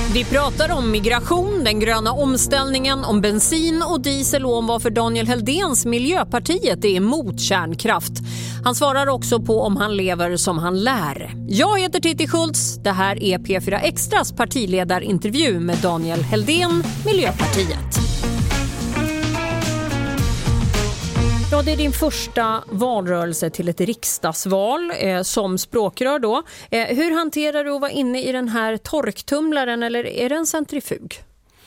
Vi pratar om migration, den gröna omställningen, om bensin och diesel och om varför Daniel Heldéns Miljöpartiet är emot kärnkraft. Han svarar också på om han lever som han lär. Jag heter Titti Schultz. Det här är P4 Extras partiledarintervju med Daniel Heldén, Miljöpartiet. Ja, det är din första valrörelse till ett riksdagsval som språkrör då. Hur hanterar du att vara inne i den här torktumlaren, eller är det en centrifug?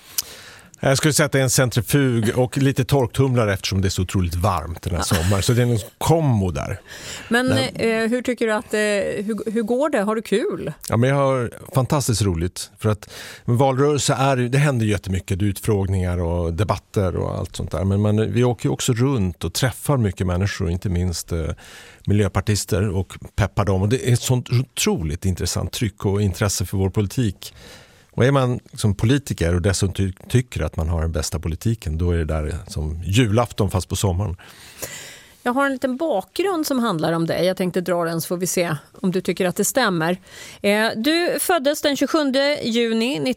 Jag skulle säga att det är en centrifug och lite torktumlare eftersom det är så otroligt varmt den här sommaren. Så det är en kombo där. Men hur tycker du att hur går det? Har du kul? Ja, men jag har fantastiskt roligt. För att valrörelse det händer jättemycket. Utfrågningar och debatter och allt sånt där. Men vi åker ju också runt och träffar mycket människor. Inte minst miljöpartister och peppar dem. Och det är ett sånt otroligt intressant tryck och intresse för vår politik. Och är man som politiker och dessutom tycker att man har den bästa politiken, då är det där som julafton fast på sommaren. Jag har en liten bakgrund som handlar om dig. Jag tänkte dra den så får vi se om du tycker att det stämmer. Du föddes den 27 juni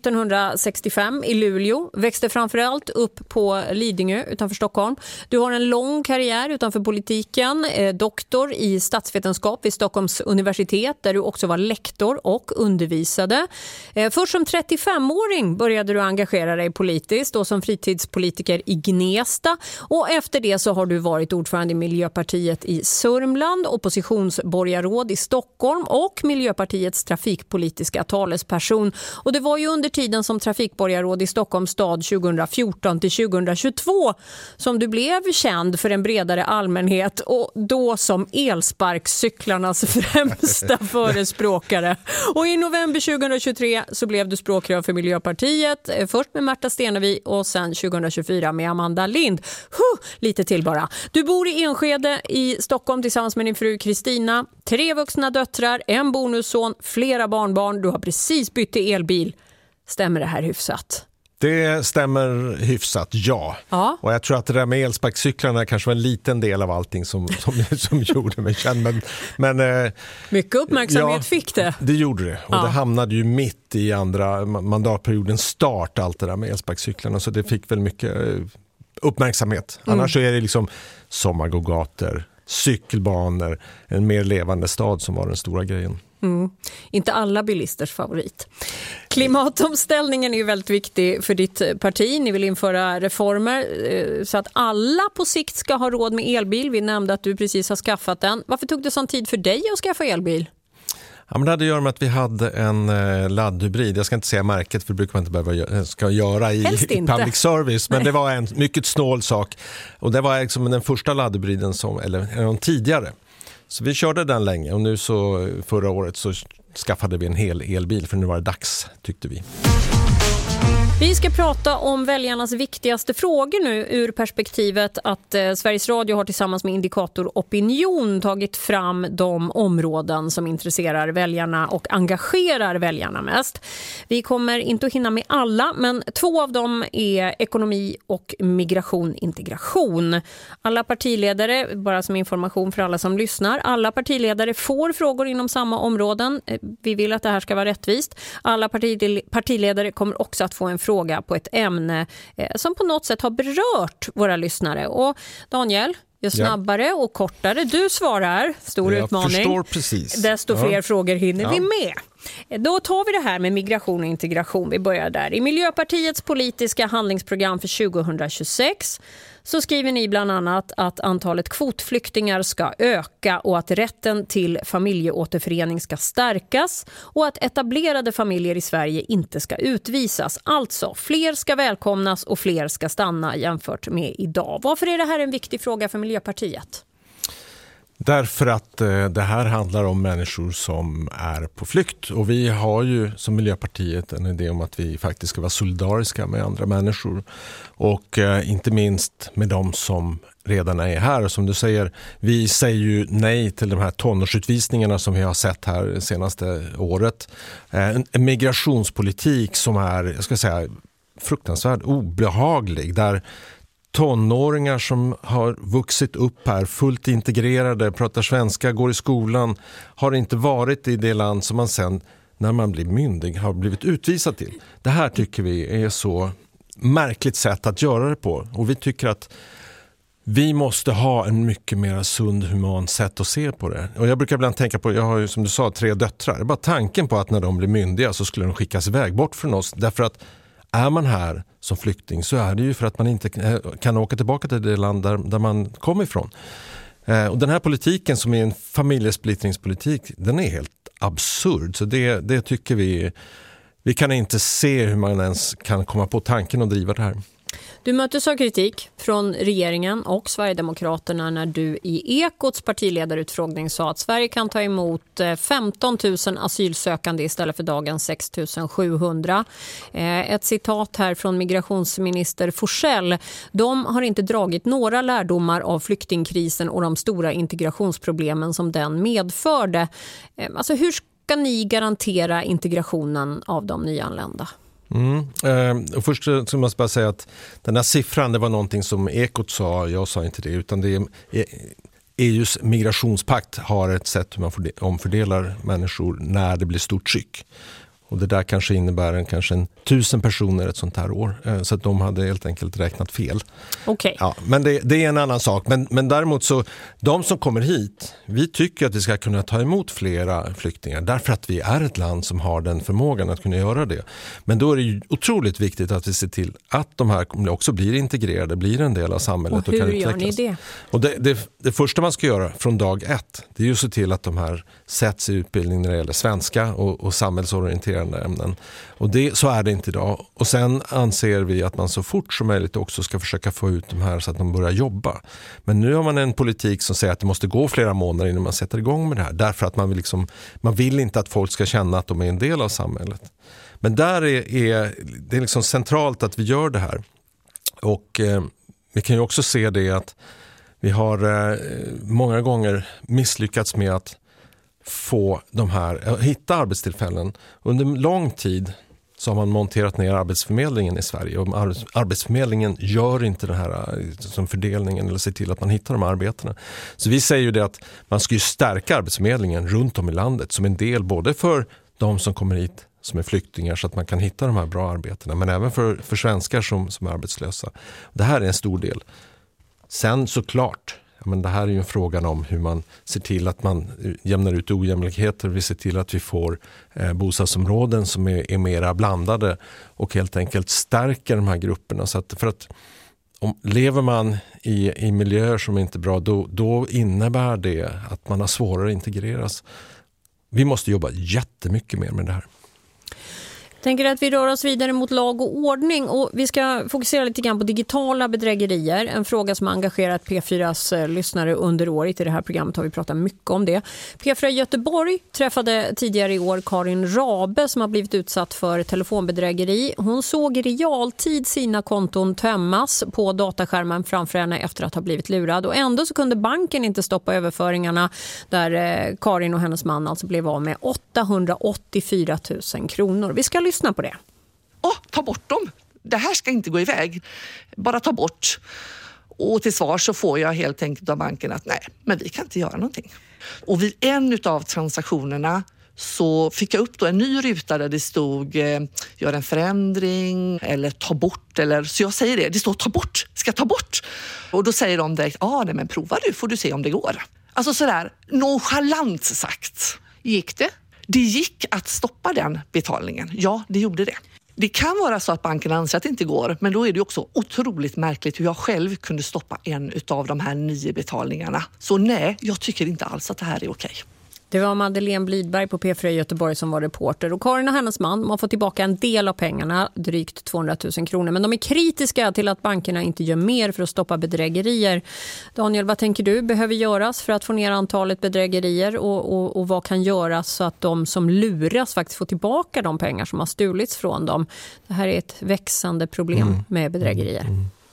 1965 i Luleå. Växte framförallt upp på Lidingö utanför Stockholm. Du har en lång karriär utanför politiken. Doktor i statsvetenskap vid Stockholms universitet där du också var lektor och undervisade. Först som 35-åring började du engagera dig politiskt och som fritidspolitiker i Gnesta. Och efter det så har du varit ordförande i Miljöpartiet i Sörmland, oppositionsborgarråd i Stockholm och Miljöpartiets trafikpolitiska talesperson. Och det var ju under tiden som trafikborgarråd i Stockholms stad 2014 till 2022 som du blev känd för en bredare allmänhet och då som elsparkcyklarnas främsta förespråkare. Och i november 2023 så blev du språkrör för Miljöpartiet, först med Märta Stenevi och sen 2024 med Amanda Lind. Lite till bara. Du bor i Enskede i Stockholm tillsammans med din fru Kristina. 3 vuxna döttrar, en bonusson, flera barnbarn. Du har precis bytt till elbil. Stämmer det här hyfsat? Det stämmer hyfsat, ja. Och jag tror att det där med elsparkcyklarna kanske var en liten del av allting som gjorde mig känd. Men, mycket uppmärksamhet fick det. Det gjorde det. Och det hamnade ju mitt i andra mandatperiodens start, allt det där med elsparkcyklarna. Så det fick väl mycket uppmärksamhet. Annars så är det liksom sommargågator, cykelbanor, en mer levande stad som var den stora grejen. Inte alla bilisters favorit. Klimatomställningen är ju väldigt viktig för ditt parti. Ni vill införa reformer så att alla på sikt ska ha råd med elbil. Vi nämnde att du precis har skaffat den. Varför tog det sån tid för dig att skaffa elbil? Ja, men det hade att göra med att vi hade en laddhybrid. Jag ska inte säga märket för det brukar man inte behöva göra i public service. Men det var en mycket snål sak. Och det var liksom den första laddhybriden eller tidigare. Så vi körde den länge och nu så förra året så skaffade vi en hel elbil för nu var det dags, tyckte vi. Vi ska prata om väljarnas viktigaste frågor nu ur perspektivet att Sveriges Radio har tillsammans med Indikator Opinion tagit fram de områden som intresserar väljarna och engagerar väljarna mest. Vi kommer inte att hinna med alla, men 2 av dem är ekonomi och migration-integration. Alla partiledare, bara som information för alla som lyssnar, alla partiledare får frågor inom samma områden. Vi vill att det här ska vara rättvist. Alla partiledare kommer också att få en fråga på ett ämne som på något sätt har berört våra lyssnare. Och Daniel, ju snabbare och kortare du svarar, stor utmaning. Jag förstår precis. Desto fler frågor hinner vi med. Då tar vi det här med migration och integration. Vi börjar där. I Miljöpartiets politiska handlingsprogram för 2026 så skriver ni bland annat att antalet kvotflyktingar ska öka och att rätten till familjeåterförening ska stärkas och att etablerade familjer i Sverige inte ska utvisas. Alltså, fler ska välkomnas och fler ska stanna jämfört med idag. Varför är det här en viktig fråga för Miljöpartiet? Därför att det här handlar om människor som är på flykt och vi har ju som Miljöpartiet en idé om att vi faktiskt ska vara solidariska med andra människor och inte minst med de som redan är här. Och som du säger, vi säger ju nej till de här tonårsutvisningarna som vi har sett här det senaste året. En migrationspolitik som är, jag ska säga, fruktansvärt obehaglig där tonåringar som har vuxit upp här, fullt integrerade, pratar svenska, går i skolan, har inte varit i det land som man sen när man blir myndig har blivit utvisad till. Det här tycker vi är så märkligt sätt att göra det på. Och vi tycker att vi måste ha en mycket mer sund, human sätt att se på det. Och jag brukar ibland tänka på, jag har ju som du sa 3 döttrar. Det är bara tanken på att när de blir myndiga så skulle de skickas iväg bort från oss. Därför att är man här som flykting så är det ju för att man inte kan åka tillbaka till det land där man kommer ifrån. Och den här politiken som är en familjesplittringspolitik, den är helt absurd. Så det tycker vi kan inte se hur man ens kan komma på tanken att driva det här. Du möttes av kritik från regeringen och Sverigedemokraterna när du i Ekots partiledarutfrågning sa att Sverige kan ta emot 15 000 asylsökande istället för dagens 6 700. Ett citat här från migrationsminister Forssell. De har inte dragit några lärdomar av flyktingkrisen och de stora integrationsproblemen som den medförde. Alltså hur ska ni garantera integrationen av de nyanlända? Och först så måste jag bara säga att den här siffran, det var någonting som Ekot sa, jag sa inte det, utan det är EUs migrationspakt har ett sätt hur man omfördelar människor när det blir stort tryck. Och det där kanske innebär kanske 1000 personer ett sånt här år. Så att de hade helt enkelt räknat fel. Okay. Ja, men det är en annan sak. Men däremot så, de som kommer hit, vi tycker att vi ska kunna ta emot flera flyktingar. Därför att vi är ett land som har den förmågan att kunna göra det. Men då är det ju otroligt viktigt att vi ser till att de här också blir integrerade, blir en del av samhället. Och hur kan gör ni det? Och det första man ska göra från dag 1, det är ju att se till att de här sätts i utbildning när det gäller svenska och samhällsorienterande ämnen. Och så är det inte idag. Och sen anser vi att man så fort som möjligt också ska försöka få ut de här så att de börjar jobba. Men nu har man en politik som säger att det måste gå flera månader innan man sätter igång med det här. Därför att man vill inte att folk ska känna att de är en del av samhället. Men där är det liksom centralt att vi gör det här. Och vi kan ju också se det att vi har många gånger misslyckats med att få hitta arbetstillfällen. Under lång tid så har man monterat ner Arbetsförmedlingen i Sverige och Arbetsförmedlingen gör inte det här som fördelningen eller ser till att man hittar de här arbetena. Så vi säger ju det att man ska ju stärka Arbetsförmedlingen runt om i landet som en del både för de som kommer hit som är flyktingar så att man kan hitta de här bra arbetena men även för svenskar som är arbetslösa. Det här är en stor del. Sen såklart, men det här är ju en fråga om hur man ser till att man jämnar ut ojämlikheter. Vi ser till att vi får bostadsområden som är mera blandade och helt enkelt stärker de här grupperna. Så att, för att lever man i miljöer som inte är bra, då innebär det att man har svårare att integreras. Vi måste jobba jättemycket mer med det här. Jag tänker att vi rör oss vidare mot lag och ordning och vi ska fokusera lite grann på digitala bedrägerier. En fråga som har engagerat P4s lyssnare under året. I det här programmet har vi pratat mycket om det. P4 Göteborg träffade tidigare i år Karin Rabe som har blivit utsatt för telefonbedrägeri. Hon såg i realtid sina konton tömmas på dataskärmen framför henne efter att ha blivit lurad. Och ändå så kunde banken inte stoppa överföringarna där Karin och hennes man alltså blev av med 884 000 kronor. Vi ska lyssna på det. Ta bort dem. Det här ska inte gå iväg. Bara ta bort. Och till svar så får jag helt enkelt av banken att nej, men vi kan inte göra någonting. Och vid en av transaktionerna så fick jag upp då en ny ruta där det stod gör en förändring eller ta bort. Så jag säger det står ta bort, ska ta bort. Och då säger de direkt, nej men prova du får du se om det går. Alltså sådär nonchalant sagt. Gick det? Det gick att stoppa den betalningen. Ja, det gjorde det. Det kan vara så att banken anser att det inte går, men då är det också otroligt märkligt hur jag själv kunde stoppa en av de här 9 betalningarna. Så nej, jag tycker inte alls att det här är okej. Det var Madeleine Blidberg på P4 Göteborg som var reporter. Och Karin och hennes man har fått tillbaka en del av pengarna, drygt 200 000 kronor. Men de är kritiska till att bankerna inte gör mer för att stoppa bedrägerier. Daniel, vad tänker du behöver göras för att få ner antalet bedrägerier? Och vad kan göras så att de som luras faktiskt får tillbaka de pengar som har stulits från dem? Det här är ett växande problem med bedrägerier.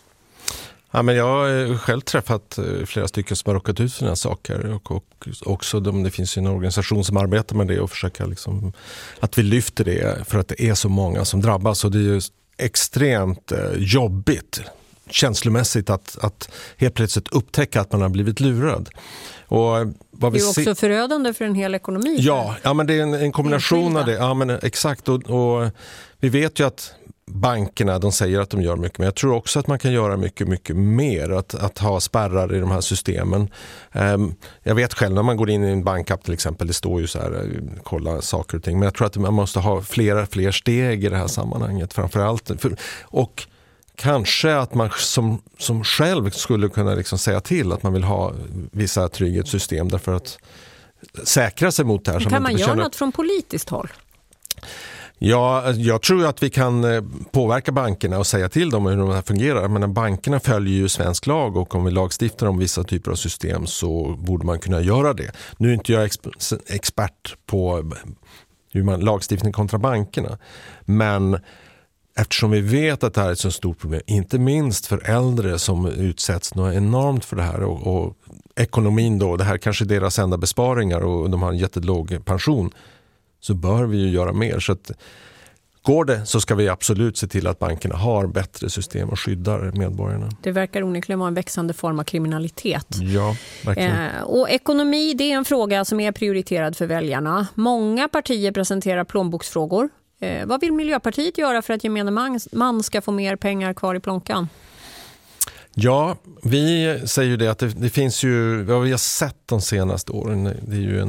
Ja, men jag har själv träffat flera stycken som har råkat ut för sådana saker och också det finns ju en organisation som arbetar med det och försöker liksom att vi lyfter det för att det är så många som drabbas och det är ju extremt jobbigt känslomässigt att helt plötsligt upptäcka att man har blivit lurad. Och vad det är också förödande för en hel ekonomi. Ja, men det är en kombination av det. Ja, men exakt. Och vi vet ju att bankerna, de säger att de gör mycket, men jag tror också att man kan göra mycket, mycket mer. Att ha spärrar i de här systemen. Jag vet själv när man går in i en bankapp till exempel, det står ju så här, kolla saker och ting. Men jag tror att man måste ha fler steg i det här sammanhanget framförallt. Och kanske att man som själv skulle kunna liksom säga till att man vill ha vissa trygghetssystem därför att säkra sig mot det här. Kan man göra något från politiskt håll? Ja, jag tror att vi kan påverka bankerna och säga till dem hur de här fungerar. Men bankerna följer ju svensk lag och om vi lagstiftar om vissa typer av system så borde man kunna göra det. Nu är inte jag expert på hur man lagstiftning kontra bankerna. Men eftersom vi vet att det här är ett så stort problem, inte minst för äldre som utsätts något enormt för det här och ekonomin då, det här kanske är deras enda besparingar och de har en jättelåg pension, så bör vi ju göra mer. Så att går det så ska vi absolut se till att bankerna har bättre system och skyddar medborgarna. Det verkar onekligen vara en växande form av kriminalitet. Ja, verkligen. Och ekonomi, det är en fråga som är prioriterad för väljarna. Många partier presenterar plånboksfrågor. Vad vill Miljöpartiet göra för att gemene man ska få mer pengar kvar i plånkan? Ja, vi säger ju det att det finns ju, vad vi har sett de senaste åren, det är ju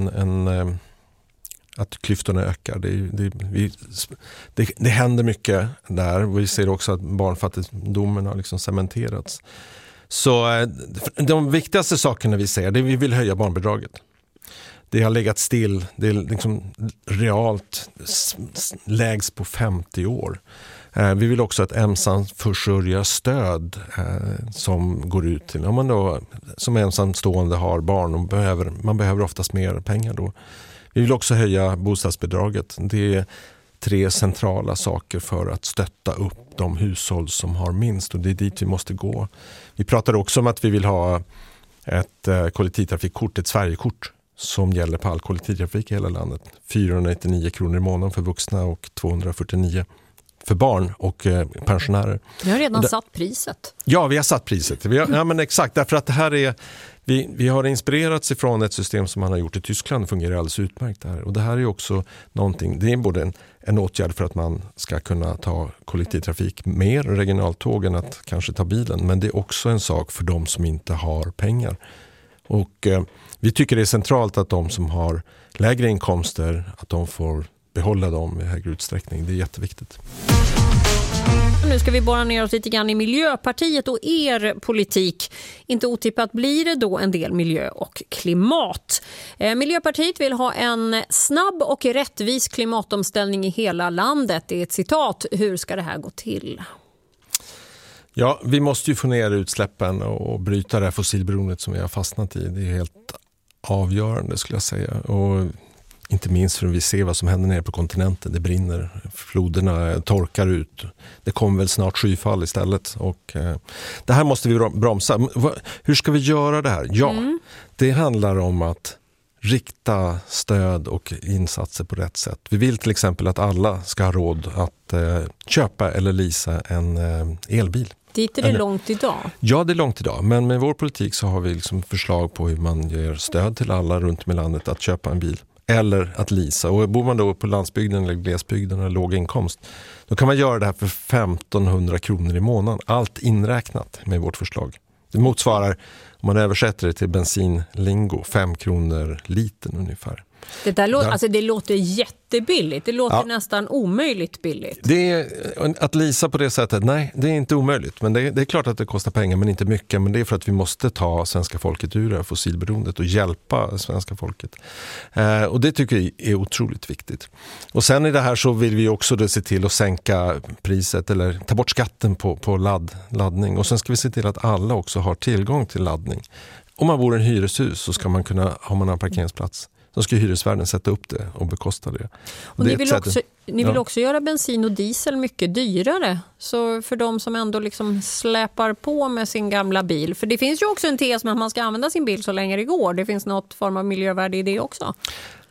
att klyftorna ökar. Det händer mycket där. Vi ser också att barnfattigdomen har liksom cementerats. Så de viktigaste sakerna vi ser, det är att vi vill höja barnbidraget. Det har legat still. Det är liksom realt lägst på 50 år. Vi vill också att ensamförsörjarstöd som går ut till, om man då som ensamstående har barn och man behöver oftast mer pengar då. Vi vill också höja bostadsbidraget. Det är 3 centrala saker för att stötta upp de hushåll som har minst och det är dit vi måste gå. Vi pratar också om att vi vill ha ett kollektivtrafikkort, ett Sverigekort som gäller på all kollektivtrafik i hela landet. 499 kronor i månaden för vuxna och 249 för barn och pensionärer. Ni har redan satt priset. Ja, vi har satt priset. Ja, men exakt, därför att det här är... Vi har inspirerats ifrån ett system som man har gjort i Tyskland och fungerar alldeles utmärkt där. Och det här är också någonting, det är både en åtgärd för att man ska kunna ta kollektivtrafik mer regionaltåg än att kanske ta bilen. Men det är också en sak för de som inte har pengar. Och vi tycker det är centralt att de som har lägre inkomster, att de får behålla dem i högre utsträckning. Det är jätteviktigt. Nu ska vi borra ner oss lite grann i Miljöpartiet och er politik. Inte otippat blir det då en del miljö och klimat. Miljöpartiet vill ha en snabb och rättvis klimatomställning i hela landet. Det är ett citat. Hur ska det här gå till? Ja, vi måste ju få ner utsläppen och bryta det här fossilberoendet som vi har fastnat i. Det är helt avgörande skulle jag säga. Och inte minst för att vi ser vad som händer nere på kontinenten. Det brinner, floderna torkar ut. Det kommer väl snart skyfall istället. Och det här måste vi bromsa. Hur ska vi göra det här? Ja, det handlar om att rikta stöd och insatser på rätt sätt. Vi vill till exempel att alla ska ha råd att köpa eller leasa en elbil. Dit är det långt idag? Ja, det är långt idag. Men med vår politik så har vi liksom förslag på hur man ger stöd till alla runt om i landet att köpa en bil. Eller att leasa. Och bor man då på landsbygden eller glesbygden eller låg inkomst, då kan man göra det här för 1500 kronor i månaden. Allt inräknat med vårt förslag. Det motsvarar, om man översätter det till bensinlingo, 5 kronor litern ungefär. Det låter jättebilligt. Det låter nästan omöjligt billigt. Det är, att leasa på det sättet, nej, det är inte omöjligt. Men det är klart att det kostar pengar, men inte mycket. Men det är för att vi måste ta svenska folket ur det här fossilberoendet och hjälpa svenska folket. Och det tycker jag är otroligt viktigt. Och sen i det här så vill vi också då se till att sänka priset eller ta bort skatten på laddning. Och sen ska vi se till att alla också har tillgång till laddning. Om man bor i en hyreshus så ska man kunna ha en parkeringsplats. Så ska hyresvärden sätta upp det och bekosta det. Och ni vill också göra bensin och diesel mycket dyrare. Så för de som ändå liksom släpar på med sin gamla bil. För det finns ju också en tes med att man ska använda sin bil så länge det går. Det finns något form av miljövärde i det också.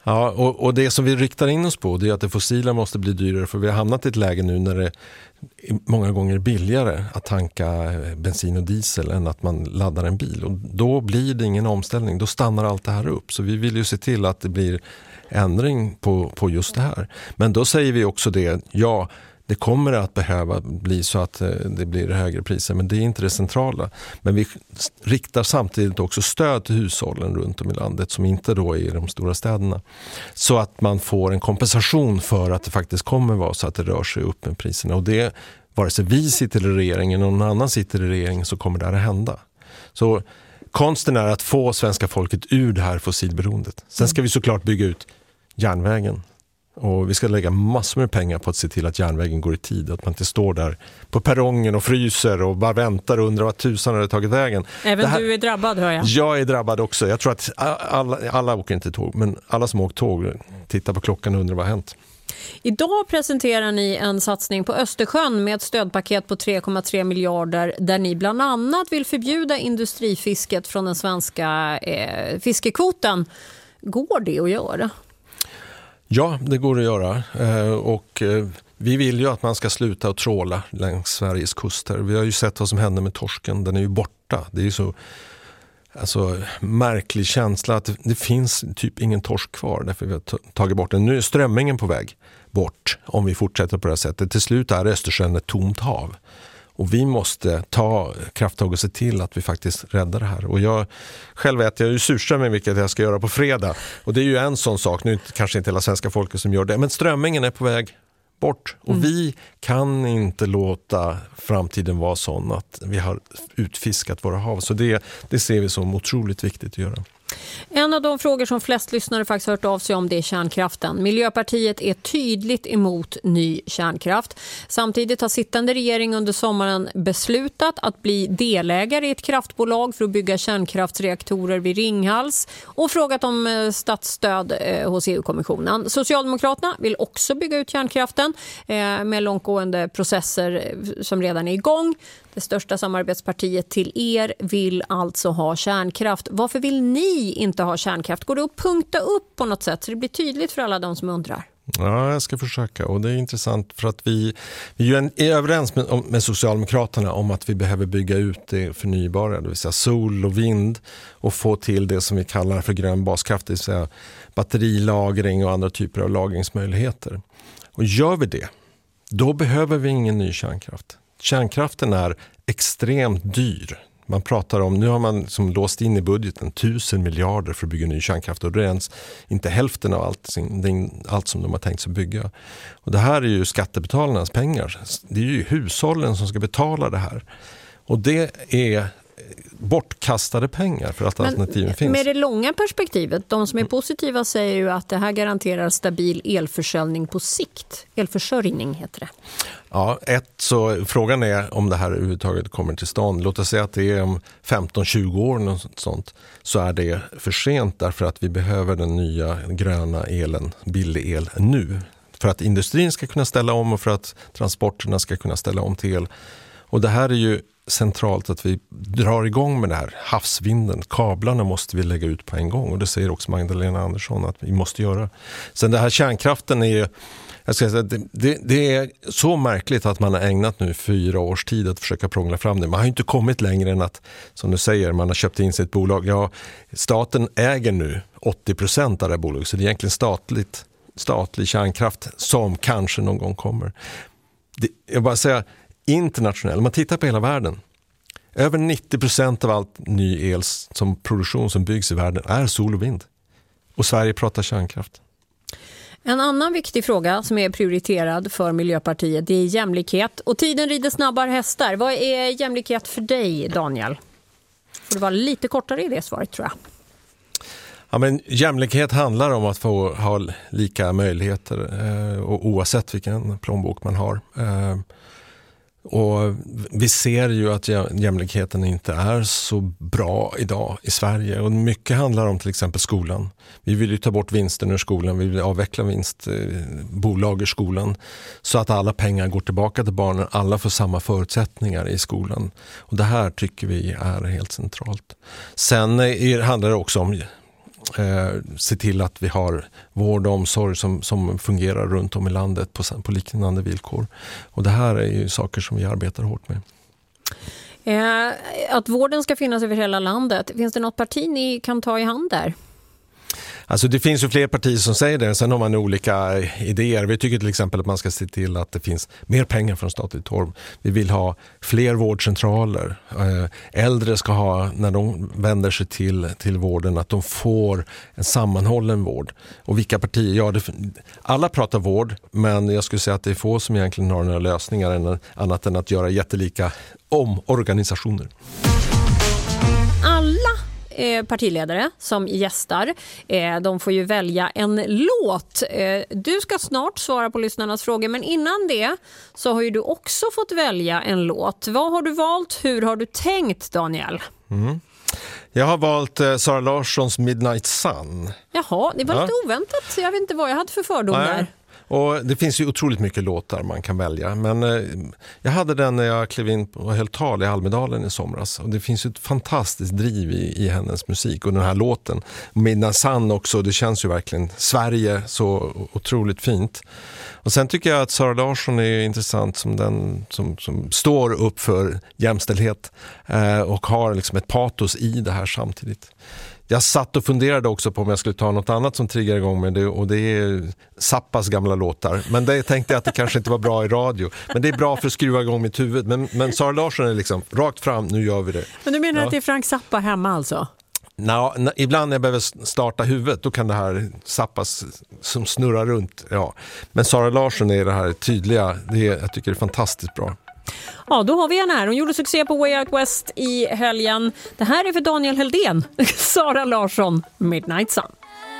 Ja, och det som vi riktar in oss på, det är att det fossila måste bli dyrare, för vi har hamnat i ett läge nu när det är många gånger billigare att tanka bensin och diesel än att man laddar en bil. Och då blir det ingen omställning, då stannar allt det här upp. Så vi vill ju se till att det blir ändring på just det här. Men då säger vi också det, ja, det kommer att behöva bli så att det blir högre priser, men det är inte det centrala. Men vi riktar samtidigt också stöd till hushållen runt om i landet som inte då är i de stora städerna. Så att man får en kompensation för att det faktiskt kommer vara så att det rör sig upp med priserna. Och det, vare sig vi sitter i regeringen och någon annan sitter i regeringen, så kommer det här att hända. Så konsten är att få svenska folket ur det här fossilberoendet. Sen ska vi såklart bygga ut järnvägen. Och vi ska lägga massor med pengar på att se till att järnvägen går i tid. Att man inte står där på perrongen och fryser och bara väntar och undrar vad tusan har det tagit vägen. Även du är drabbad, hör jag. Jag är drabbad också. Jag tror att alla åker inte tåg, men alla som åker tåg tittar på klockan och undrar vad har hänt. Idag presenterar ni en satsning på Östersjön med ett stödpaket på 3,3 miljarder där ni bland annat vill förbjuda industrifisket från den svenska fiskekvoten. Går det att göra? Ja, det går att göra. Och vi vill ju att man ska sluta att tråla längs Sveriges kuster. Vi har ju sett vad som hände med torsken. Den är ju borta. Det är ju så märklig känsla att det finns typ ingen torsk kvar därför vi har tagit bort den. Nu är strömmingen på väg bort om vi fortsätter på det här sättet. Till slut är Östersjön ett tomt hav. Och vi måste ta krafttag och se till att vi faktiskt räddar det här. Och jag själv äter ju surströmming, vilket jag ska göra på fredag. Och det är ju en sån sak, nu kanske inte hela svenska folket som gör det. Men strömmingen är på väg bort. Och vi kan inte låta framtiden vara sån att vi har utfiskat våra hav. Så det ser vi som otroligt viktigt att göra. En av de frågor som flest lyssnare faktiskt hört av sig om, det är kärnkraften. Miljöpartiet är tydligt emot ny kärnkraft. Samtidigt har sittande regering under sommaren beslutat att bli delägare i ett kraftbolag för att bygga kärnkraftsreaktorer vid Ringhals och frågat om statsstöd hos EU-kommissionen. Socialdemokraterna vill också bygga ut kärnkraften med långtgående processer som redan är igång. Det största samarbetspartiet till er vill alltså ha kärnkraft. Varför vill ni inte ha kärnkraft? Går det att punkta upp på något sätt så det blir tydligt för alla de som undrar? Ja, jag ska försöka. Och det är intressant för att vi är överens med Socialdemokraterna om att vi behöver bygga ut det förnybara, det vill säga sol och vind, och få till det som vi kallar för grön baskraft, det vill säga batterilagring och andra typer av lagringsmöjligheter. Och gör vi det, då behöver vi ingen ny kärnkraft. Kärnkraften är extremt dyr. Man pratar om, nu har man som låst in i budgeten 1000 miljarder för att bygga ny kärnkraft, och det är ens inte hälften av allt som de har tänkt sig bygga. Och det här är ju skattebetalarnas pengar. Det är ju hushållen som ska betala det här. Och det är bortkastade pengar för att alternativen finns. Med det långa perspektivet, de som är positiva säger ju att det här garanterar stabil elförsörjning på sikt. Elförsörjning heter det. Ja, så frågan är om det här överhuvudtaget kommer till stånd. Låt oss säga att det är om 15-20 år något sånt, så är det för sent därför att vi behöver den nya gröna elen, billig el nu. För att industrin ska kunna ställa om och för att transporterna ska kunna ställa om till el. Och det här är ju centralt att vi drar igång med det här. Havsvinden, kablarna måste vi lägga ut på en gång, och det säger också Magdalena Andersson att vi måste göra. Sen det här kärnkraften är, jag ska säga, det är så märkligt att man har ägnat nu 4 års tid att försöka prångla fram det. Man har inte kommit längre än att, som du säger, man har köpt in sig ett bolag. Ja, staten äger nu 80% av det här bolaget, så det är egentligen statlig kärnkraft som kanske någon gång kommer. Jag bara säger internationellt, om man tittar på hela världen, över 90% av allt ny el som produktion som byggs i världen är sol och vind. Och Sverige pratar kärnkraft. En annan viktig fråga som är prioriterad för Miljöpartiet, det är jämlikhet. Och tiden rider snabbare hästar. Vad är jämlikhet för dig, Daniel? Får det vara lite kortare i det svaret, tror jag. Ja, men jämlikhet handlar om att få ha lika möjligheter och oavsett vilken plånbok man har. Och vi ser ju att jämlikheten inte är så bra idag i Sverige, och mycket handlar om till exempel skolan. Vi vill ju ta bort vinsten ur skolan, vi vill avveckla vinstbolag ur skolan så att alla pengar går tillbaka till barnen, alla får samma förutsättningar i skolan. Och det här tycker vi är helt centralt. Sen handlar det också om se till att vi har vård och omsorg som fungerar runt om i landet på liknande villkor. Och det här är ju saker som vi arbetar hårt med. Att vården ska finnas över hela landet. Finns det något parti ni kan ta i hand där? Alltså det finns ju fler partier som säger det. Sen har man olika idéer. Vi tycker till exempel att man ska se till att det finns mer pengar från statligt håll. Vi vill ha fler vårdcentraler. Äldre ska ha, när de vänder sig till vården, att de får en sammanhållen vård. Och vilka partier? Ja, alla pratar vård, men jag skulle säga att det är få som egentligen har några lösningar annat än att göra jättelika omorganisationer. Alla partiledare som gästar, de får ju välja en låt. Du ska snart svara på lyssnarnas frågor, men innan det så har ju du också fått välja en låt. Vad har du valt? Hur har du tänkt, Daniel? Jag har valt Sara Larssons Midnight Sun. Jaha, det var lite oväntat. Jag vet inte vad jag hade för fördom där. Och det finns ju otroligt mycket låtar man kan välja. Men jag hade den när jag klev in och höll tal i Almedalen i somras. Och det finns ju ett fantastiskt driv i hennes musik. Och den här låten, Midnight Sun också, det känns ju verkligen Sverige så otroligt fint. Och sen tycker jag att Sara Larsson är intressant som den som står upp för jämställdhet och har liksom ett patos i det här samtidigt. Jag satt och funderade också på om jag skulle ta något annat som triggar igång med det, och det är Zappas gamla låtar. Men det tänkte jag att det kanske inte var bra i radio. Men det är bra för att skruva igång mitt huvud. Men Sara Larsson är liksom rakt fram, nu gör vi det. Men du menar att det är Frank Zappa hemma alltså? Ibland när jag behöver starta huvudet, då kan det här Zappas som snurrar runt. Ja. Men Sara Larsson är det här tydliga, jag tycker det är fantastiskt bra. Ja, då har vi henne här. Hon gjorde succé på Way Out West i helgen. Det här är för Daniel Heldén. Sara Larsson, Midnight Sun.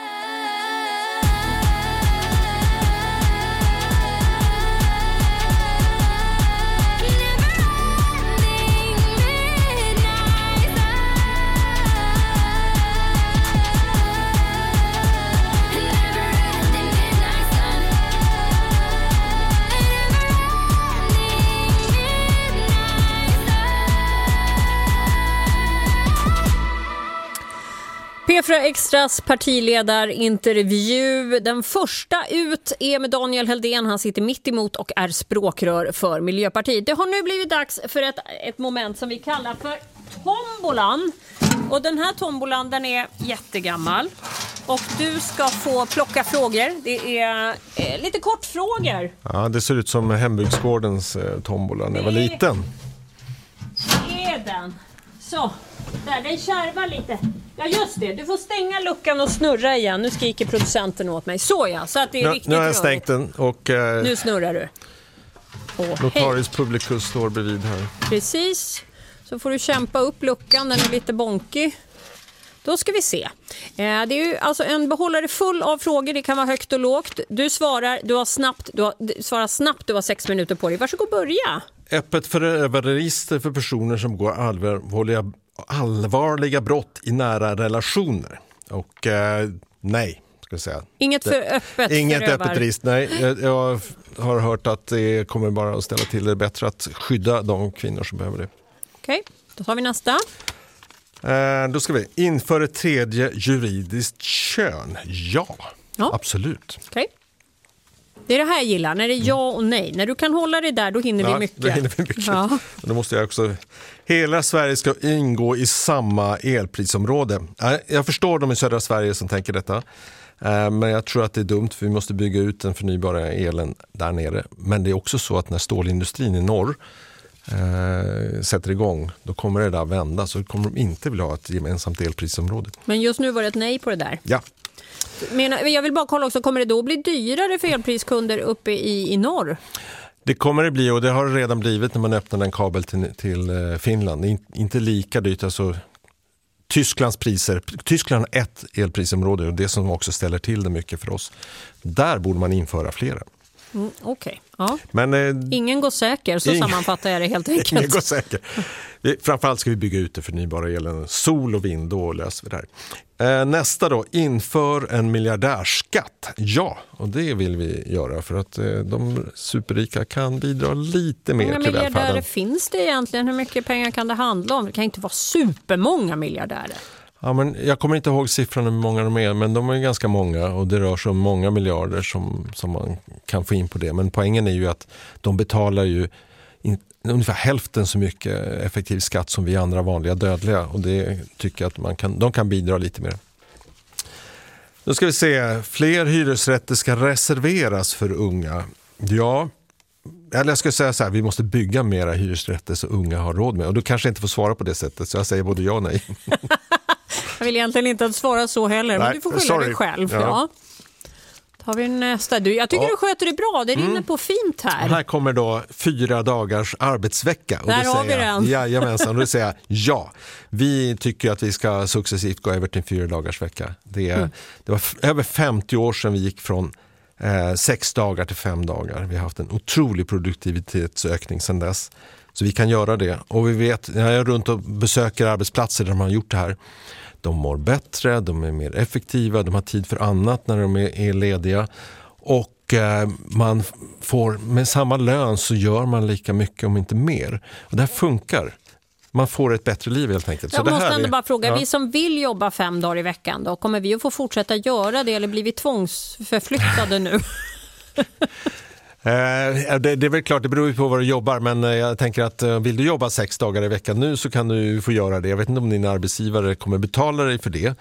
P4 Extras partiledarintervju. Den första ut är med Daniel Heldén. Han sitter mitt emot och är språkrör för Miljöpartiet. Det har nu blivit dags för ett moment som vi kallar för tombolan. Och den här tombolan, den är jättegammal. Och du ska få plocka frågor. Det är lite kortfrågor. Ja, det ser ut som Hembygdsgårdens tombola när jag var liten. Det är den. Så, där, den kärvar lite. Ja just det, du får stänga luckan och snurra igen. Nu skriker producenten åt mig. Så att det är riktigt. Nu har jag stängt den och nu snurrar du. Notarius Publicus står bredvid här. Precis, så får du kämpa upp luckan, den är lite bonkig. Då ska vi se. Det är ju alltså en behållare full av frågor, det kan vara högt och lågt. Du svarar, du svarar snabbt, du har 6 minuter på dig. Varsågod, börja. Öppet förövarregister för personer som går allvarliga brott i nära relationer. Och nej, ska jag säga. Inget öppet register, nej. Jag har hört att det kommer bara att ställa till det bättre att skydda de kvinnor som behöver det. Okej, då tar vi nästa. Då ska vi införa ett tredje juridiskt kön. Ja. Absolut. Okej. Det är det här jag gillar, när det är ja och nej. När du kan hålla det där, då hinner vi mycket. Då hinner vi mycket. Ja. Då måste jag också... Hela Sverige ska ingå i samma elprisområde. Jag förstår de i södra Sverige som tänker detta. Men jag tror att det är dumt, för vi måste bygga ut den förnybara elen där nere. Men det är också så att när stålindustrin i norr sätter igång, då kommer det där vända. Så kommer de inte vilja ha ett gemensamt elprisområde. Men just nu var det ett nej på det där. Ja. Men jag vill bara kolla också, kommer det då bli dyrare för elpriskunder uppe i norr? Det kommer det bli, och det har det redan blivit när man öppnar en kabel till Finland. Det är inte lika dyrt, alltså Tysklands priser. Tyskland har ett elprisområde, och det som också ställer till det mycket för oss. Där borde man införa flera. Okej. Ja. Men ingen går säker, så sammanfattar jag det helt enkelt. Ingen går säker. Framförallt ska vi bygga ut det förnybara elen, sol och vind, då löser vi det här. Nästa då, inför en miljardärskatt. Ja, och det vill vi göra för att de superrika kan bidra lite mer till välfärden. Hur många miljardärer finns det egentligen? Hur mycket pengar kan det handla om? Det kan inte vara supermånga miljardärer. Ja, men jag kommer inte ihåg siffrorna hur många de är, men de är ganska många och det rör sig om många miljarder som man kan få in på det. Men poängen är ju att de betalar ju ungefär hälften så mycket effektiv skatt som vi andra vanliga dödliga, och det tycker jag att de kan bidra lite mer. Nu ska vi se, fler hyresrätter ska reserveras för unga. Ja, eller jag ska säga så här, vi måste bygga mera hyresrätter så unga har råd med. Och du kanske inte får svara på det sättet, så jag säger både ja och nej. Jag vill egentligen inte svara så heller, men du får skylla dig själv. Ja. Tar vi nästa. Jag tycker du sköter det bra, det rinner på fint här. Här kommer då 4 dagars arbetsvecka. Och där har vi den. Jajamensan, och då säger jag ja. Vi tycker att vi ska successivt gå över till en 4 dagars vecka. Det var över 50 år sedan vi gick från 6 dagar till 5 dagar. Vi har haft en otrolig produktivitetsökning sedan dess. Så vi kan göra det. Och vi vet, när jag är runt och besöker arbetsplatser där de har gjort det här, de mår bättre, de är mer effektiva, de har tid för annat när de är lediga. Och man får, med samma lön så gör man lika mycket om inte mer. Och det här funkar. Man får ett bättre liv helt enkelt. Jag måste ändå bara fråga, vi som vill jobba 5 dagar i veckan då, kommer vi att få fortsätta göra det eller blir vi tvångsförflyttade nu? Det är väl klart, det beror ju på vad du jobbar, men jag tänker att vill du jobba 6 dagar i veckan nu så kan du få göra det. Jag vet inte om din arbetsgivare kommer betala dig för det.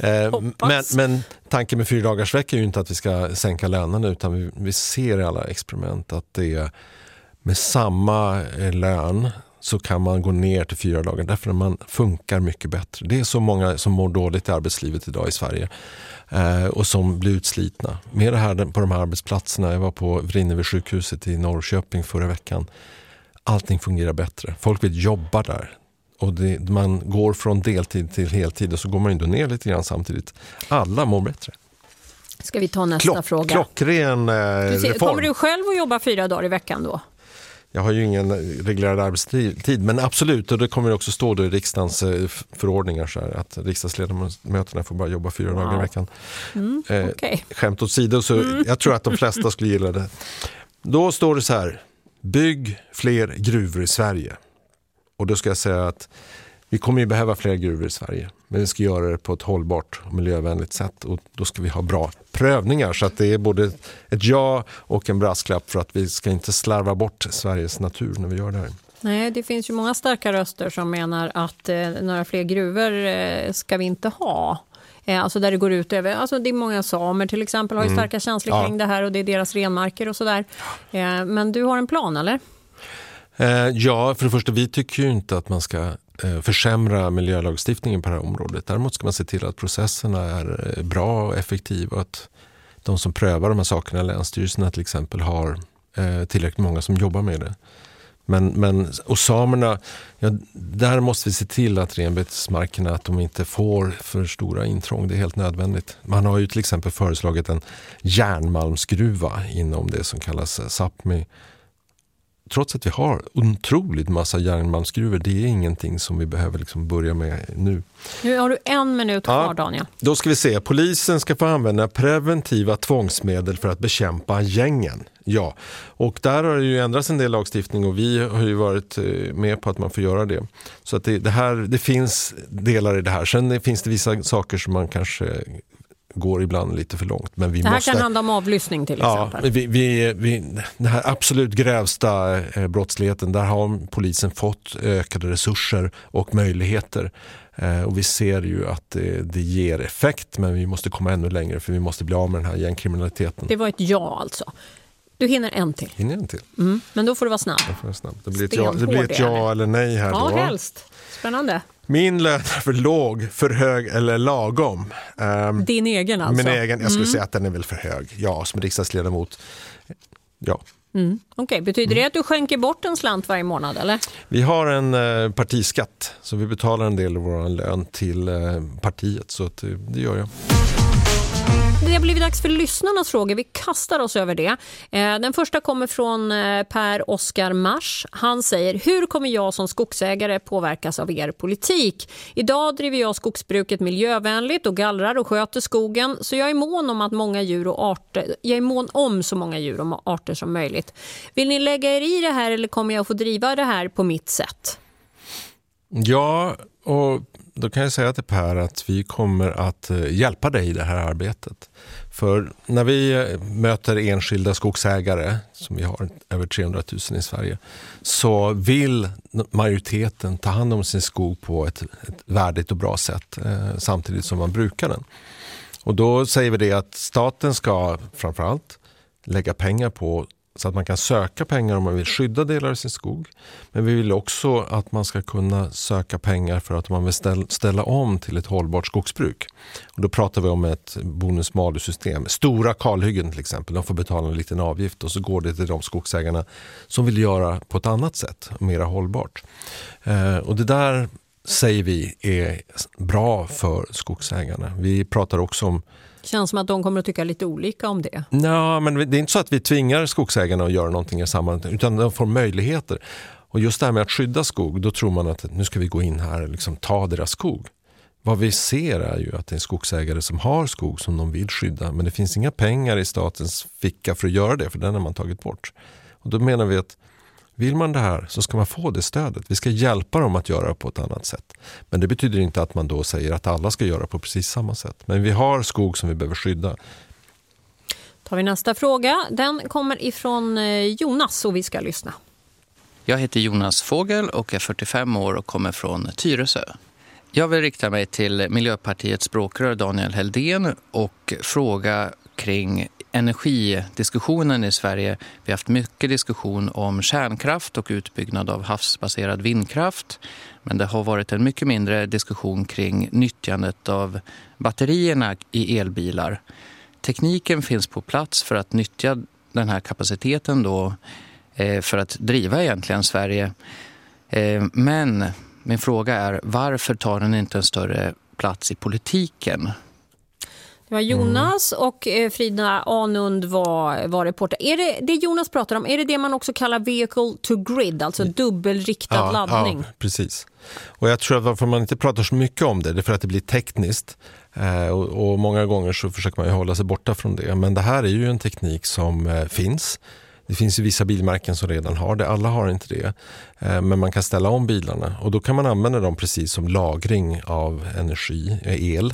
Men tanken med 4 dagars vecka är ju inte att vi ska sänka lönerna, utan vi ser i alla experiment att det är med samma lön så kan man gå ner till 4 dagar därför att man funkar mycket bättre. Det är så många som mår dåligt i arbetslivet idag i Sverige och som blir utslitna. Med det här på de här arbetsplatserna, jag var på Vrinnevi sjukhuset i Norrköping förra veckan, allting fungerar bättre. Folk vill jobba där och man går från deltid till heltid och så går man ändå ner lite grann samtidigt. Alla mår bättre. Ska vi ta nästa fråga? Klockren reform. Kommer du själv att jobba 4 dagar i veckan då? Jag har ju ingen reglerad arbetstid, men absolut, och det kommer också stå då i riksdagens förordningar så här, att riksdagsledamöterna får bara jobba 4 dagar i veckan. Okay. Skämt åt sidan, så jag tror att de flesta skulle gilla det. Då står det så här, bygg fler gruvor i Sverige. Och då ska jag säga att vi kommer ju behöva fler gruvor i Sverige, men vi ska göra det på ett hållbart och miljövänligt sätt, och då ska vi ha bra prövningar så att det är både ett ja och en brasklapp för att vi ska inte slarva bort Sveriges natur när vi gör det här. Nej, det finns ju många starka röster som menar att några fler gruvor ska vi inte ha. Alltså där det går ut över, alltså det är många samer till exempel har ju starka känslor kring det här och det är deras renmarker och sådär. Men du har en plan, eller? Ja, för det första, vi tycker ju inte att man ska försämra miljölagstiftningen på det här området. Däremot ska man se till att processerna är bra och effektiva, att de som prövar de här sakerna, länsstyrelserna till exempel, har tillräckligt många som jobbar med det. Och samerna, där måste vi se till att renbetesmarkerna, att de inte får för stora intrång. Det är helt nödvändigt. Man har ju till exempel föreslagit en järnmalmsgruva inom det som kallas Sápmi. Trots att vi har otroligt massa järnmalmsgruvor, det är ingenting som vi behöver liksom börja med nu. Nu har du 1 minut kvar, Daniel. Då ska vi se. Polisen ska få använda preventiva tvångsmedel för att bekämpa gängen. Ja, och där har det ju ändrats en del lagstiftning och vi har ju varit med på att man får göra det. Så att det finns delar i det här. Sen finns det vissa saker som man kanske går ibland lite för långt. Men det här kan handla om avlyssning till exempel. Den här absolut grävsta brottsligheten, där har polisen fått ökade resurser och möjligheter. Och vi ser ju att det ger effekt, men vi måste komma ännu längre för vi måste bli av med den här gängkriminaliteten. Det var ett ja alltså. Du hinner en till. Men då får du vara snabb. Det blir ett ja eller nej här då. Ja, helst. Spännande. Min lön är för låg, för hög eller lagom? Din egen alltså? Min egen, jag skulle säga att den är väl för hög. Ja, som riksdagsledamot. Ja. Okej, betyder det att du skänker bort en slant varje månad eller? Vi har en partiskatt, så vi betalar en del av vår lön till partiet, så att det gör jag. Det har blivit dags för lyssnarnas frågor. Vi kastar oss över det. Den första kommer från Per Oskar Mars. Han säger, hur kommer jag som skogsägare påverkas av er politik? Idag driver jag skogsbruket miljövänligt och gallrar och sköter skogen. Så jag är mån om att många djur och arter, jag är mån om så många djur och arter som möjligt. Vill ni lägga er i det här eller kommer jag att få driva det här på mitt sätt? Ja, och då kan jag säga till Per att vi kommer att hjälpa dig i det här arbetet. För när vi möter enskilda skogsägare, som vi har över 300 000 i Sverige, så vill majoriteten ta hand om sin skog på ett värdigt och bra sätt samtidigt som man brukar den. Och då säger vi det att staten ska framförallt lägga pengar på så att man kan söka pengar om man vill skydda delar av sin skog. Men vi vill också att man ska kunna söka pengar för att man vill ställa om till ett hållbart skogsbruk. Och då pratar vi om ett bonus-malus-system. Stora kalhyggen till exempel, de får betala en liten avgift och så går det till de skogsägarna som vill göra på ett annat sätt, mera hållbart. Och det där säger vi är bra för skogsägarna. Vi pratar också om... Känns som att de kommer att tycka lite olika om det. Nej, men det är inte så att vi tvingar skogsägarna att göra någonting i sammanhanget, utan de får möjligheter. Och just det här med att skydda skog, då tror man att nu ska vi gå in här och liksom ta deras skog. Vad vi ser är ju att det är skogsägare som har skog som de vill skydda, men det finns inga pengar i statens ficka för att göra det, för den har man tagit bort. Och då menar vi att vill man det här så ska man få det stödet. Vi ska hjälpa dem att göra på ett annat sätt. Men det betyder inte att man då säger att alla ska göra på precis samma sätt. Men vi har skog som vi behöver skydda. Tar vi nästa fråga. Den kommer ifrån Jonas och vi ska lyssna. Jag heter Jonas Fågel och är 45 år och kommer från Tyresö. Jag vill rikta mig till Miljöpartiets språkrör Daniel Heldén och fråga kring energidiskussionen i Sverige. Vi har haft mycket diskussion om kärnkraft och utbyggnad av havsbaserad vindkraft. Men det har varit en mycket mindre diskussion kring nyttjandet av batterierna i elbilar. Tekniken finns på plats för att nyttja den här kapaciteten då, för att driva egentligen Sverige. Men min fråga är, varför tar den inte en större plats i politiken? Det var Jonas och Frida Anund var reporter. Är det Jonas pratar om, är det man också kallar vehicle to grid, alltså dubbelriktad laddning? Ja, precis. Och jag tror att varför man inte pratar så mycket om det är för att det blir tekniskt. Och många gånger så försöker man ju hålla sig borta från det. Men det här är ju en teknik som finns. Det finns ju vissa bilmärken som redan har det. Alla har inte det. Men man kan ställa om bilarna. Och då kan man använda dem precis som lagring av energi, el.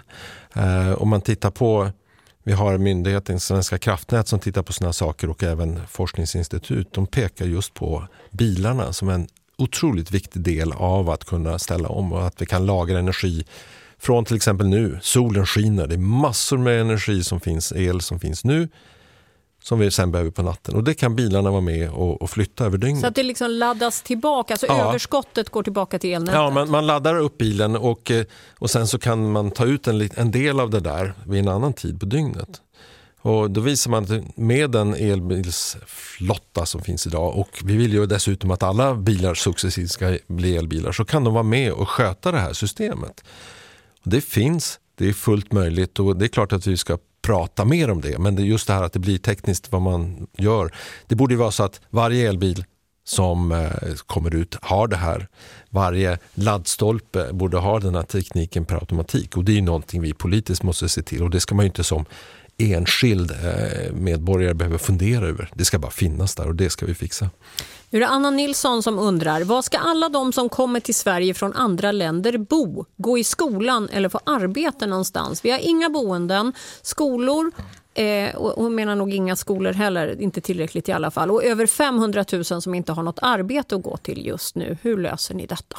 Om man tittar på, vi har myndigheten Svenska kraftnät som tittar på såna saker och även forskningsinstitut. De pekar just på bilarna som en otroligt viktig del av att kunna ställa om och att vi kan lagra energi från till exempel nu. Solen skiner, det är massor med energi som finns, el som finns nu som vi sen behöver på natten. Och det kan bilarna vara med och flytta över dygnet. Så att det liksom laddas tillbaka, alltså överskottet går tillbaka till elnätet? Ja, man laddar upp bilen och sen så kan man ta ut en del av det där vid en annan tid på dygnet. Och då visar man att med den elbilsflotta som finns idag, och vi vill ju dessutom att alla bilar successivt ska bli elbilar, så kan de vara med och sköta det här systemet. Och det finns, det är fullt möjligt och det är klart att vi ska prata mer om det, men det är just det här att det blir tekniskt vad man gör. Det borde ju vara så att varje elbil som kommer ut har det här. Varje laddstolpe borde ha den här tekniken per automatik, och det är ju någonting vi politiskt måste se till, och det ska man ju inte som enskild medborgare behöver fundera över. Det ska bara finnas där och det ska vi fixa. Nu är det Anna Nilsson som undrar, vad ska alla de som kommer till Sverige från andra länder bo? Gå i skolan eller få arbete någonstans? Vi har inga boenden, skolor, och hon menar nog inga skolor heller, inte tillräckligt i alla fall. Och över 500 000 som inte har något arbete att gå till just nu. Hur löser ni detta?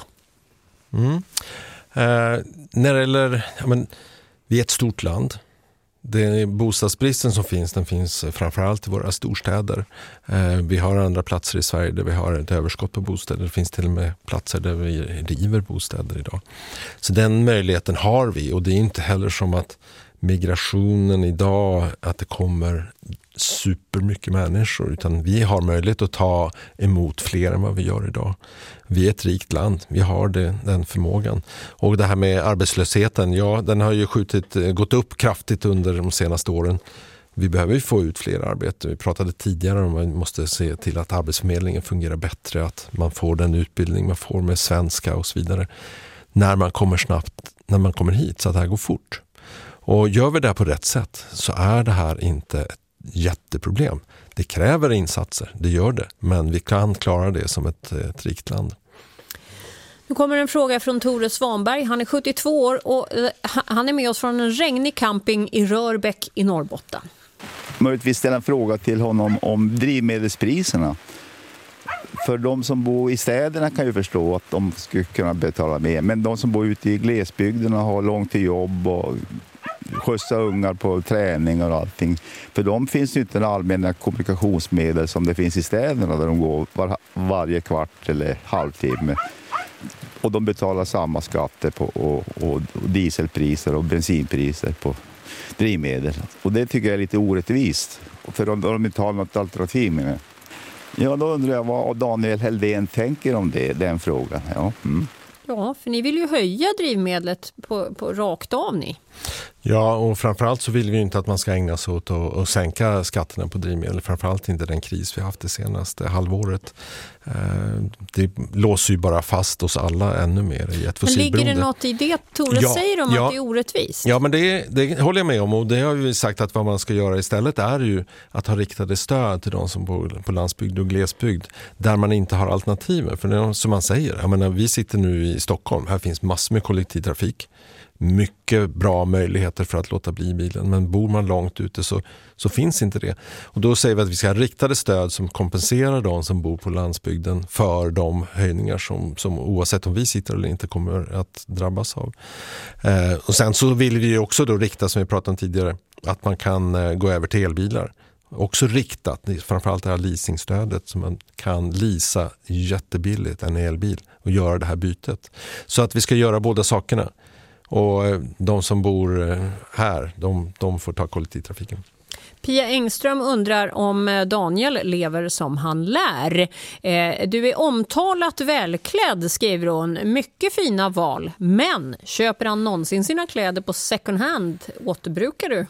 När det gäller, vi är ett stort land. Den bostadsbristen som finns, den finns framförallt i våra storstäder. Vi har andra platser i Sverige där vi har ett överskott på bostäder. Det finns till och med platser där vi river bostäder idag. Så den möjligheten har vi, och det är inte heller som att migrationen idag, att det kommer supermycket människor, utan vi har möjlighet att ta emot fler än vad vi gör idag. Vi är ett rikt land, vi har den förmågan. Och det här med arbetslösheten, den har ju gått upp kraftigt under de senaste åren. Vi behöver ju få ut fler arbete. Vi pratade tidigare om att man måste se till att arbetsförmedlingen fungerar bättre, att man får den utbildning man får med svenska och så vidare när man kommer hit, så att det här går fort. Och gör vi det på rätt sätt så är det här inte ett jätteproblem. Det kräver insatser, det gör det. Men vi kan klara det som ett rikt land. Nu kommer en fråga från Tore Svanberg. Han är 72 år och han är med oss från en regnig camping i Rörbäck i Norrbotten. Möjligtvis ställa en fråga till honom om drivmedelspriserna. För de som bor i städerna kan ju förstå att de skulle kunna betala mer. Men de som bor ute i glesbygderna har långt till jobb och skjutsa ungar på träningar och allting. För de finns ju inte en allmänna kommunikationsmedel som det finns i städerna där de går varje kvart eller halvtimme. Och de betalar samma skatter på och dieselpriser och bensinpriser på drivmedel. Och det tycker jag är lite orättvist. För de inte har något alternativ med det. Ja, då undrar jag vad Daniel Heldén tänker om den frågan. Ja, Ja, för ni vill ju höja drivmedlet på rakt av ni. Ja, och framförallt så vill vi inte att man ska ägna sig åt att sänka skatterna på drivmedel. Framförallt inte den kris vi har haft det senaste halvåret. Det låser ju bara fast oss alla ännu mer i ett fossilberoende. Men ligger det något i det Tore säger om att det är orättvist? Ja, men det håller jag med om, och det har vi sagt att vad man ska göra istället är ju att ha riktade stöd till de som bor på landsbygd och glesbygd där man inte har alternativ. För det är som man säger, jag menar, vi sitter nu i Stockholm, här finns massor med kollektivtrafik. Mycket bra möjligheter för att låta bli bilen, men bor man långt ute så finns inte det. Och då säger vi att vi ska ha riktade stöd som kompenserar de som bor på landsbygden för de höjningar som oavsett om vi sitter eller inte kommer att drabbas av. Och sen så vill vi ju också då rikta, som vi pratade om tidigare, att man kan gå över till elbilar. Också riktat, framförallt det här leasingstödet, som man kan leasa jättebilligt en elbil och göra det här bytet. Så att vi ska göra båda sakerna. Och de som bor här, de får ta kollektivtrafiken. Pia Engström undrar om Daniel lever som han lär. Du är omtalat välklädd, skriver hon. Mycket fina val. Men köper han någonsin sina kläder på second hand? Återbrukar du?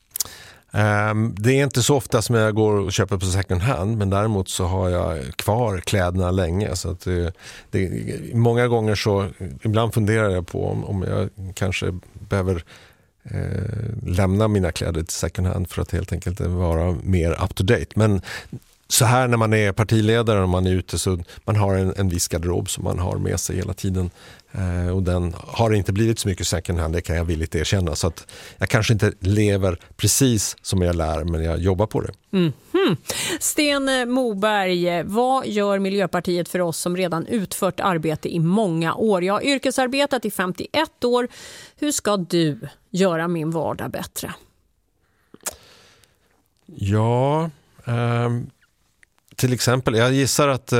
Det är inte så ofta som jag går och köper på second hand, men däremot så har jag kvar kläderna länge. Så att många gånger så, ibland funderar jag på om jag kanske behöver lämna mina kläder till second hand för att helt enkelt vara mer up to date. Men så här när man är partiledare och man är ute, så man har en viss garderob som man har med sig hela tiden. Och den har inte blivit så mycket second hand, det kan jag villigt erkänna. Så att jag kanske inte lever precis som jag lär, men jag jobbar på det. Sten Moberg, vad gör Miljöpartiet för oss som redan utfört arbete i många år? Jag har yrkesarbetat i 51 år. Hur ska du göra min vardag bättre? Ja, till exempel, jag gissar att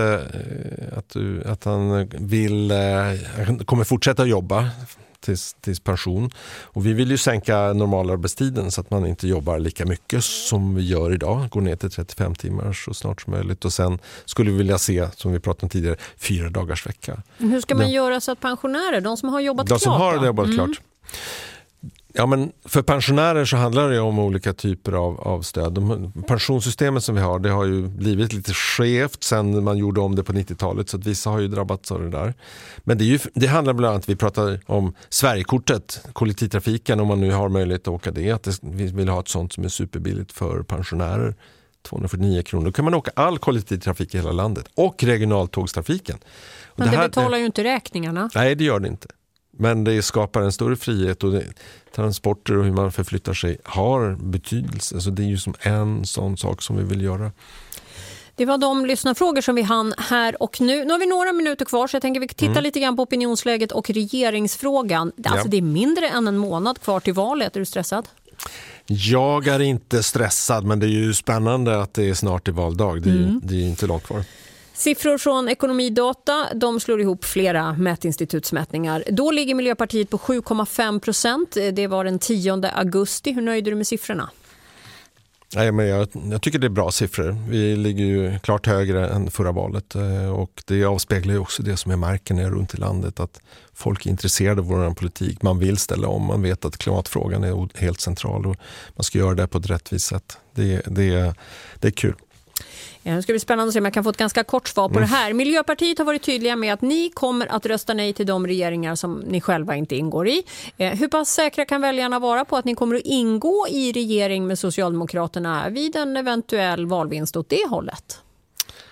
han kommer fortsätta jobba tills pension. Och vi vill ju sänka normalarbetstiden så att man inte jobbar lika mycket som vi gör idag. Går ner till 35 timmar så snart som möjligt. Och sen skulle vi vilja se, som vi pratade om tidigare, 4 dagars vecka. Men hur ska man göra så att pensionärer, de som har jobbat klart? De som har jobbat klart. Ja, men för pensionärer så handlar det om olika typer av stöd. Pensionssystemet som vi har, det har ju blivit lite skevt sen man gjorde om det på 90-talet, så att vissa har ju drabbats av det där. Men det handlar bland annat, vi pratar om Sverigekortet, kollektivtrafiken, om man nu har möjlighet att åka det, att vi vill ha ett sånt som är superbilligt för pensionärer. 249 kronor. Då kan man åka all kollektivtrafik i hela landet och regionaltågstrafiken. Och men det betalar ju inte räkningarna. Nej, det gör det inte. Men det skapar en större frihet, och transporter och hur man förflyttar sig har betydelse. Så det är ju som en sån sak som vi vill göra. Det var de lyssnarfrågor som vi hann här och nu. Nu har vi några minuter kvar, så jag tänker vi titta lite grann på opinionsläget och regeringsfrågan. Alltså det är mindre än en månad kvar till valet. Är du stressad? Jag är inte stressad, men det är ju spännande att det är snart i valdag. Det är ju inte långt kvar. Siffror från Ekonomidata, de slår ihop flera mätinstitutsmätningar. Då ligger Miljöpartiet på 7,5%. Det var den 10 augusti. Hur nöjd är du med siffrorna? Nej, men jag tycker det är bra siffror. Vi ligger ju klart högre än förra valet, och det avspeglar ju också det som är märken runt i landet, att folk är intresserade av vår politik. Man vill ställa om, man vet att klimatfrågan är helt central och man ska göra det på ett rättvist sätt. Det är kul. Ja, det ska bli spännande att se om jag kan få ett ganska kort svar på det här. Miljöpartiet har varit tydliga med att ni kommer att rösta nej till de regeringar som ni själva inte ingår i. Hur pass säkra kan väljarna vara på att ni kommer att ingå i regering med Socialdemokraterna vid en eventuell valvinst åt det hållet?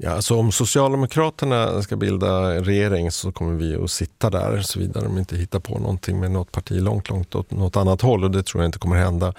Ja, alltså om Socialdemokraterna ska bilda regering så kommer vi att sitta där såvida de inte hittar på någonting med något parti långt åt något annat håll, och det tror jag inte kommer hända.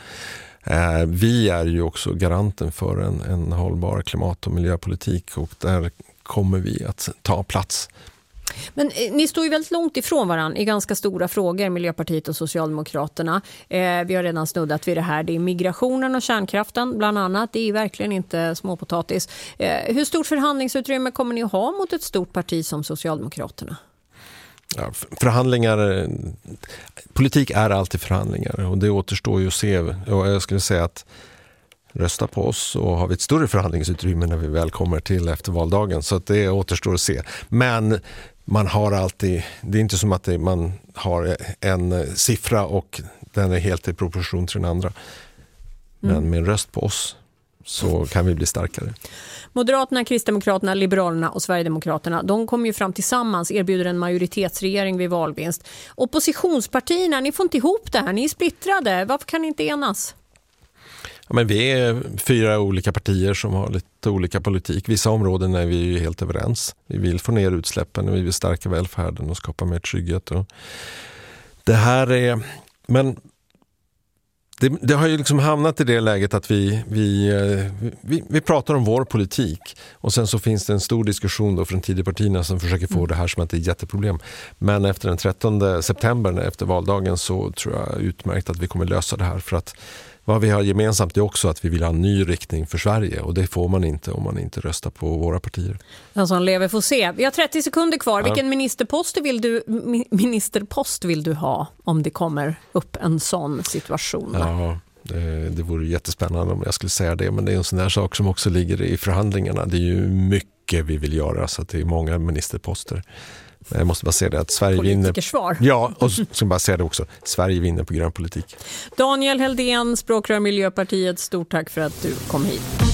Vi är ju också garanten för en hållbar klimat- och miljöpolitik, och där kommer vi att ta plats. Men ni står ju väldigt långt ifrån varandra i ganska stora frågor, Miljöpartiet och Socialdemokraterna. Vi har redan snuddat vid det här. Det är migrationen och kärnkraften bland annat. Det är verkligen inte småpotatis. Hur stort förhandlingsutrymme kommer ni att ha mot ett stort parti som Socialdemokraterna? Ja, förhandlingar, politik är alltid förhandlingar, och det återstår ju att se. Och jag skulle säga att rösta på oss, och har vi ett större förhandlingsutrymme när vi väl kommer till efter valdagen, så att det återstår att se. Men man har alltid, det är inte som att man har en siffra och den är helt i proportion till den andra. Men med en röst på oss så kan vi bli starkare. Moderaterna, Kristdemokraterna, Liberalerna och Sverigedemokraterna, de kommer ju fram tillsammans, erbjuder en majoritetsregering vid valvinst. Oppositionspartierna, ni får inte ihop det här, ni är splittrade. Varför kan ni inte enas? Ja, men vi är 4 olika partier som har lite olika politik. Vissa områden är vi helt överens. Vi vill få ner utsläppen, vi vill stärka välfärden och skapa mer trygghet. Och det här är... Men det har ju liksom hamnat i det läget att vi pratar om vår politik, och sen så finns det en stor diskussion då från Tidöpartierna som försöker få det här som att det är ett jätteproblem. Men efter den 13 september, efter valdagen, så tror jag utmärkt att vi kommer lösa det här, för att vad vi har gemensamt är också att vi vill ha en ny riktning för Sverige, och det får man inte om man inte röstar på våra partier. Den som lever får se. Vi har 30 sekunder kvar. Ja. Vilken ministerpost vill du ha om det kommer upp en sån situation? Ja, det vore jättespännande om jag skulle säga det, men det är en sån där sak som också ligger i förhandlingarna. Det är ju mycket vi vill göra, så att det är många ministerposter. Jag måste bara säga det att Sverige vinner. Ja, och så bara säga det också. Sverige vinner på grön politik. Daniel Helldén, språkrör Miljöpartiet, stort tack för att du kom hit.